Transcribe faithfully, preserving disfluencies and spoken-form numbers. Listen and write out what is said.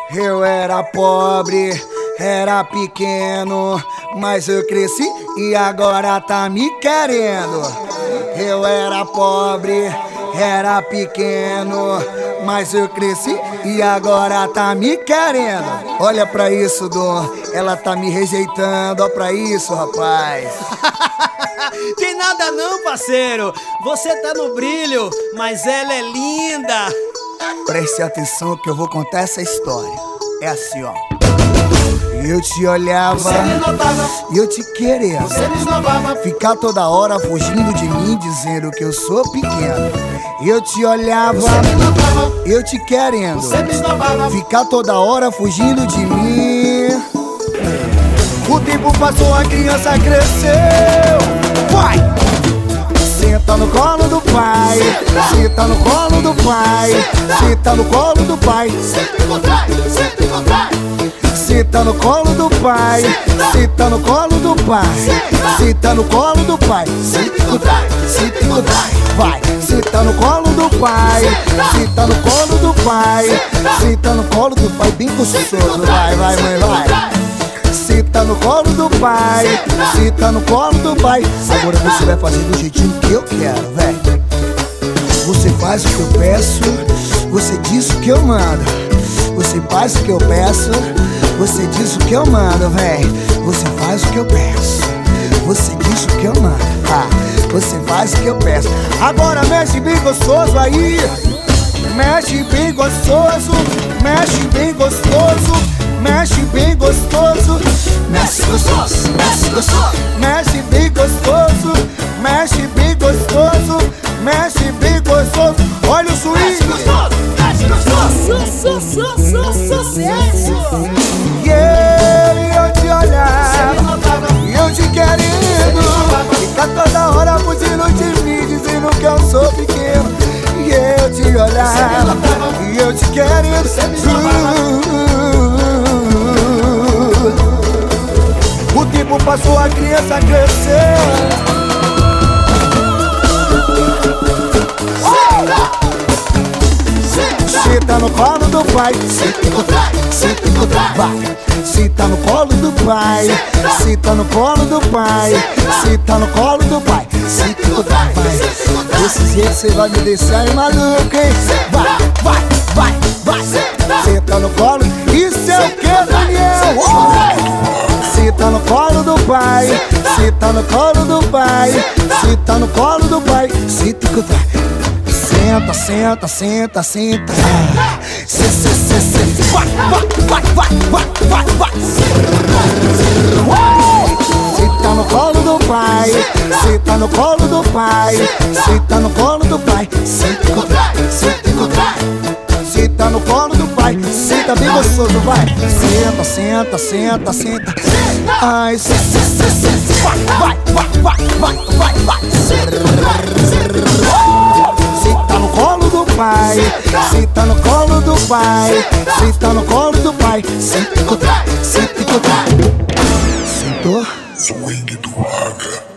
Eu era pobre, era pequeno, mas eu cresci e agora tá me querendo. Eu era pobre, era pequeno, mas eu cresci e agora tá me querendo. Olha pra isso, Dom, ela tá me rejeitando, olha pra isso, rapaz. Tem nada não, parceiro, você tá no brilho, mas ela é linda. Preste atenção que eu vou contar essa história. É assim, ó. Eu te olhava, e eu te queria. Ficar toda hora fugindo de mim, dizendo que eu sou pequeno. Eu te olhava, eu te querendo. Ficar toda hora fugindo de mim. O tempo passou, a criança cresceu. Vai! Senta no colo do pai, senta no colo do pai, senta no colo do pai. Senta no colo do pai, senta no colo do pai, senta no colo do pai, senta no pai, senta no pai, vai. Senta no colo do pai, senta no colo do pai, senta no colo do pai, bem gostoso, vai, vai, mãe, vai. Senta no colo do pai, senta no colo do pai. Agora você vai fazer do jeitinho que eu quero, véi. Você faz o que eu peço, você diz o que eu mando. Você faz o que eu peço, você diz o que eu mando, véi. Você faz o que eu peço, você diz o que eu mando. Ah, você faz o que eu peço. Agora mexe bem gostoso aí. Mexe bem gostoso, mexe bem gostoso, mexe bem gostoso, mexe gostoso, mexe gostoso, mexe bem gostoso, mexe bem gostoso, mexe bem gostoso. Olha o swing, mexe gostoso, mexe gostoso, sucesso. E eu te olhava, e eu te querendo. Fica toda hora fugindo de mim, dizendo que eu sou pequeno. E eu te olhava, e eu te querendo. O tempo passou, a criança cresceu. Senta no colo do pai, senta no pai, senta no pai, vai. Senta no colo do pai, senta no colo do pai, senta no colo do pai, senta no pai, vai. Desse jeito você vai me deixar aí maluco, hein? Vai, vai, vai, vai. Senta no colo, isso é o que, Daniel? Senta no colo do pai, senta no colo do pai, senta no colo do pai, senta no pai. Senta, senta, senta, senta. Se, se, se, se. Vai, vai, vai, vai, vai, vai, vai. Senta no colo do pai, senta no colo do pai, senta no colo do pai, senta no pai, senta no pai. Senta no colo do pai, senta bem gostoso, vai. Senta, senta, senta, senta. Ai, se, se, se, se. Vai, vai, vai, vai, vai, vai, vai. Senta no colo do pai, senta no colo do pai, senta no colo do pai, senta no pai, senta no pai. Sentou? Swing do Raga.